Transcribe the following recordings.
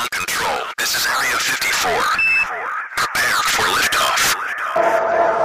on control. This is Area 54. Prepare for liftoff.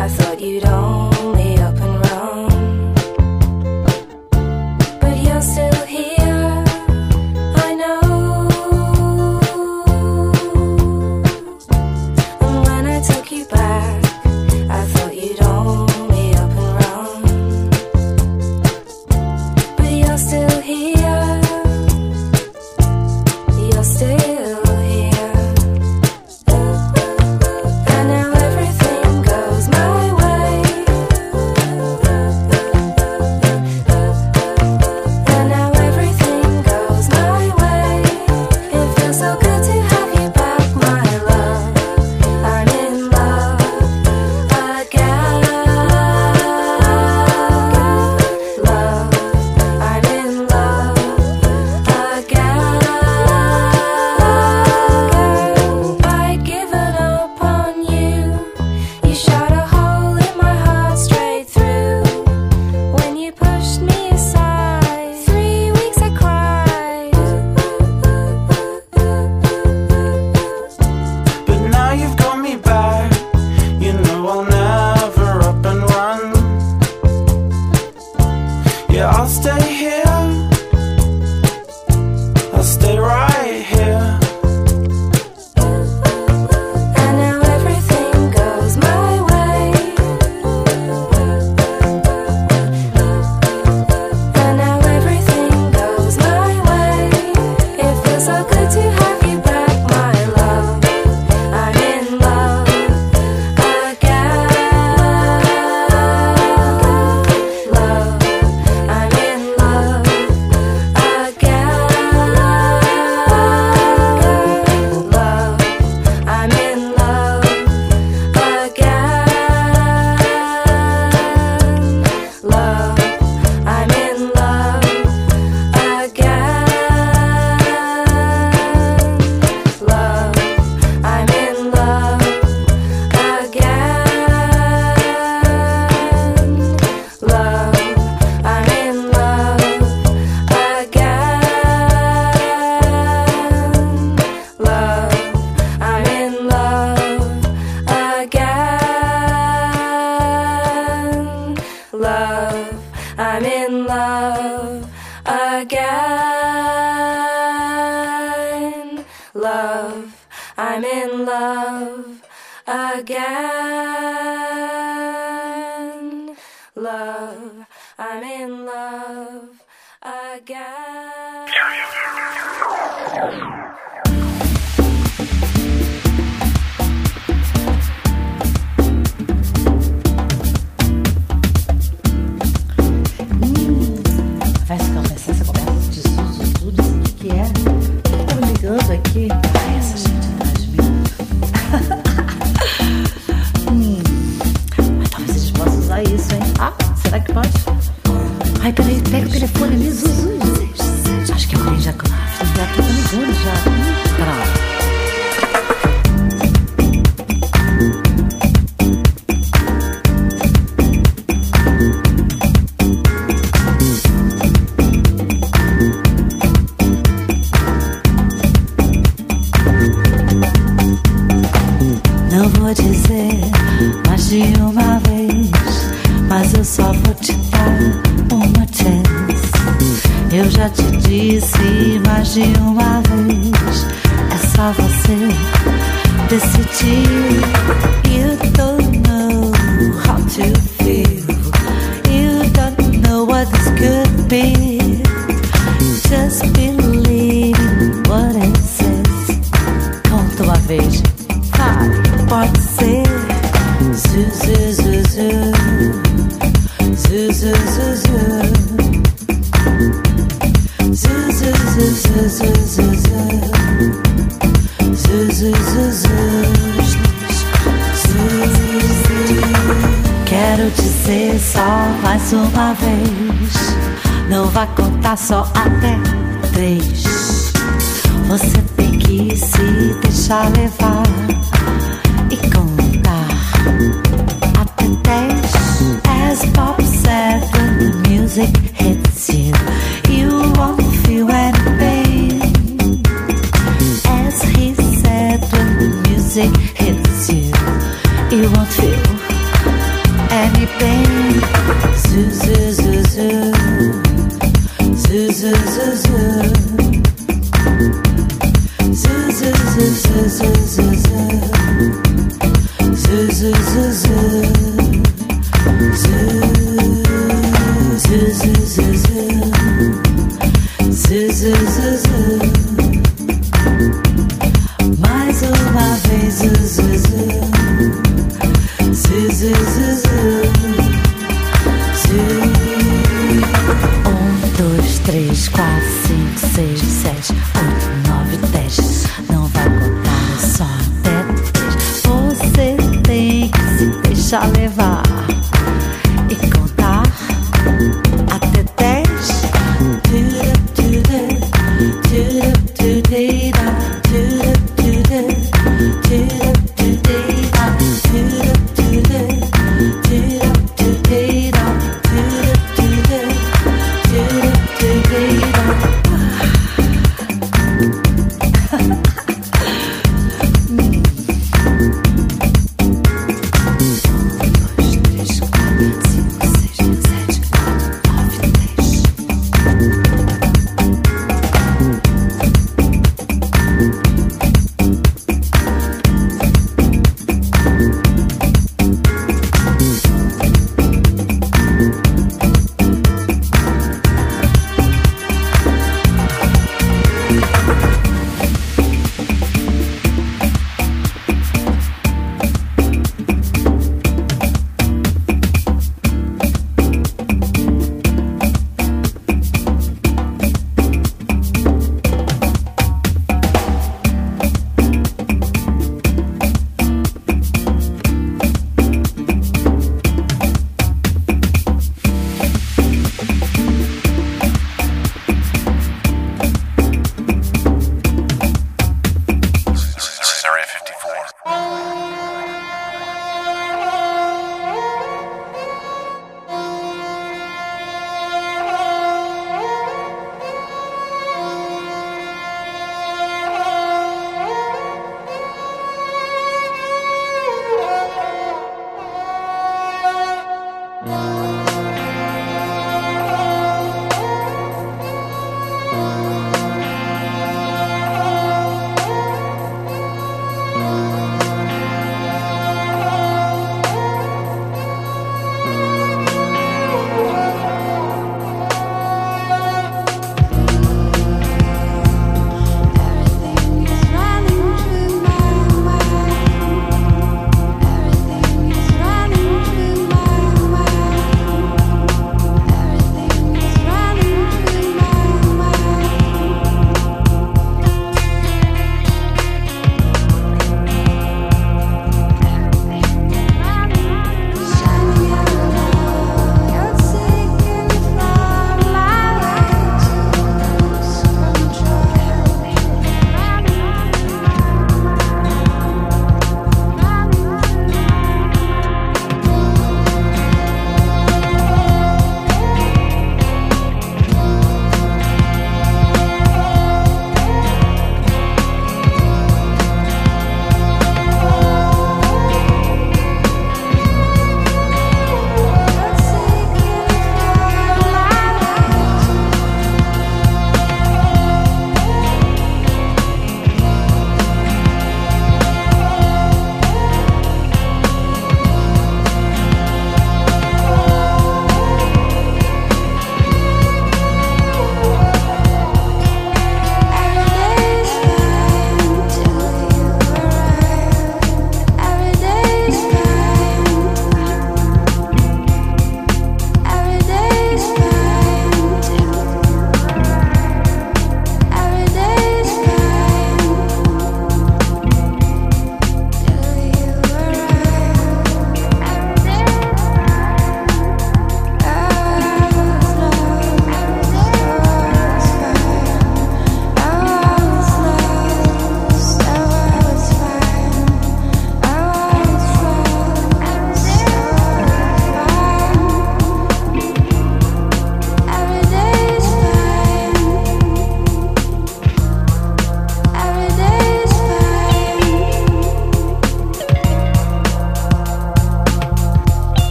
I thought you'd only up and run, but you're still here, I know. And when I took you back, I thought you'd only up and run, but you're still here, you're still here. And now everything goes my way. And now everything goes my way. It feels so good to have you back, my love. I'm in love again. Love, I'm in love again. I'd given up on you. You shot a hole in my heart straight through. When you pushed me aside, 3 weeks I cried. But now you've got me back. You know I'll never up and run. Yeah, I'll stay here. I'll stay right here. And now everything goes my way. And now everything goes my way. It feels so good to have you back, my love. I'm in love again. Love, I'm in love again. Love, I'm in love again. Love, I'm in love again. Love, I'm in love again. Love, I'm in love again. Love, I'm in love again. Love, I'm in love again. Love, I'm in love again. Love, I'm in love again. Conversa que eu pensei, essa conversa de tudo, o que é? Eu tava ligando aqui. Ai, essa gente atrás de mim. Mas talvez eles possam usar isso, hein? Ah, será que pode? Ai, peraí, pega o telefone ali, Zuzu. Acho que alguém já tá ligando já. Pronto. Não vou dizer mais de uma vez, mas eu só vou te dar uma chance. Eu já te disse mais de uma vez, é só você decidir. You don't know how to feel, you don't know what this could be. Just believe in what it says. Conta uma vez. Pode ser Zuzu, Zuzu, Zuzu, Zuzu, Zuzu, Zuzu, Zuzu, Zuzu. Quero dizer só mais uma vez, não vai contar só até 3. Você tem que se deixar levar e contar até 10. As Bob said, when the music hits you, you won't feel any pain. As he said, when the music hits you, you won't feel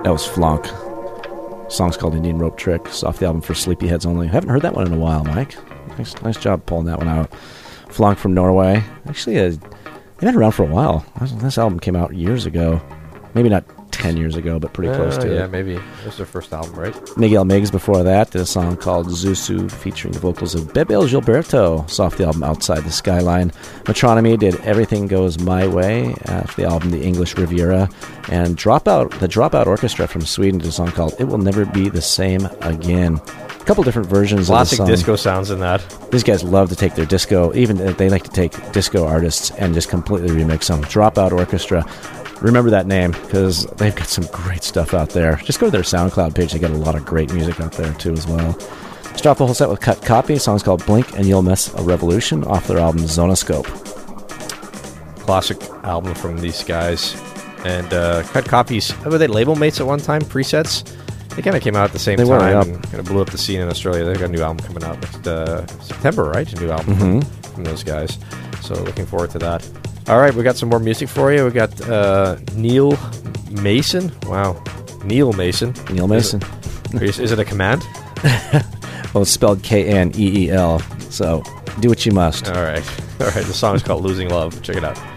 That was Flonk. Song's called Indian Rope Trick. It's off the album For Sleepyheads Only. I haven't heard that one in a while, Mike. Nice job pulling that one out. Flonk from Norway. Actually, they've been around for a while. This album came out years ago. Maybe not 10 years ago, but pretty close to it. Yeah, maybe. It was their first album, right? Miguel Miggs before that did a song called Zusu featuring the vocals of Bebel Gilberto. It's off the album Outside the Skyline. Metronomy did Everything Goes My Way off the album The English Riviera. And the Dropout Orchestra from Sweden did a song called It Will Never Be the Same Again. A couple different versions Classic of the song. disco sounds in that. These guys love to take their disco, even they like to take disco artists and just completely remix them. Dropout Orchestra. Remember that name because they've got some great stuff out there. Just go to their SoundCloud page. They got a lot of great music out there too as well. Start off the whole set with Cut Copy. The song's called Blink and You'll Miss a Revolution off their album Zonoscope. Classic album from these guys. And Cut Copies, were they label mates at one time? Presets? They kind of came out at the same time and kind of blew up the scene in Australia. They've got a new album coming out next September, right? A new album from those guys. So looking forward to that. All right, we got some more music for you. We got Neil Mason. Wow. Neil Mason. Neil Mason. Is it a command? Well, it's spelled Kneel. So do what you must. All right. The song is called Losing Love. Check it out.